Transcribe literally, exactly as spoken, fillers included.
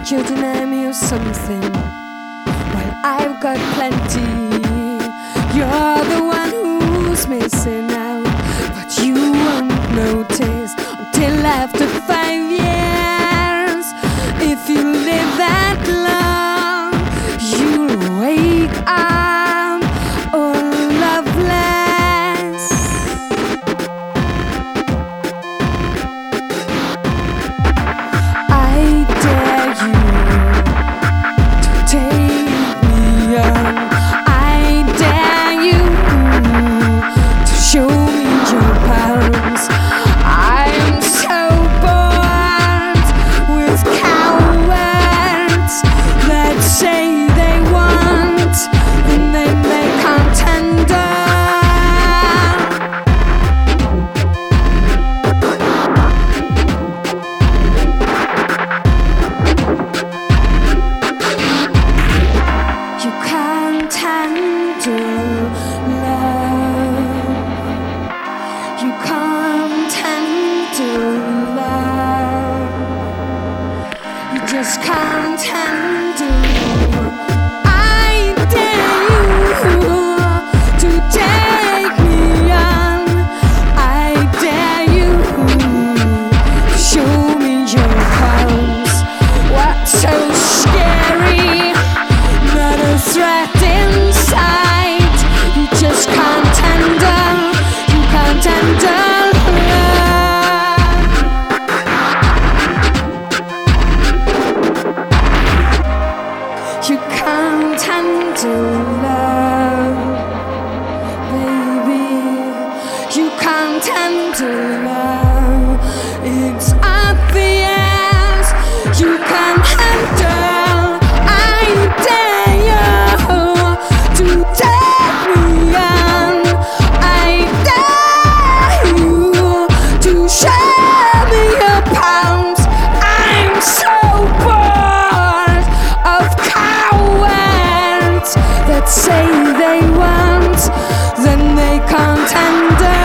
You deny me of something while I've got plenty. You're the one who's missing out, but you won't notice until after five years. If you live that long, you'll wake up all loveless. I dare you to take me on. I dare you to show me your palms. I'm so bored with cowards that say they want and then they can't tender. You can't handle love. You can't handle love. You just can't handle. I dare you to take me on. I dare you to show me your palms. What's so scary? Not a threat inside. You just can't handle. You can't handle love. You can't handle love, baby. You can't handle love. It's obvious you can't handle. I dare you to take me on. I dare you to show me your palms. I'm so bored of cowards that say they want, then they can't handle.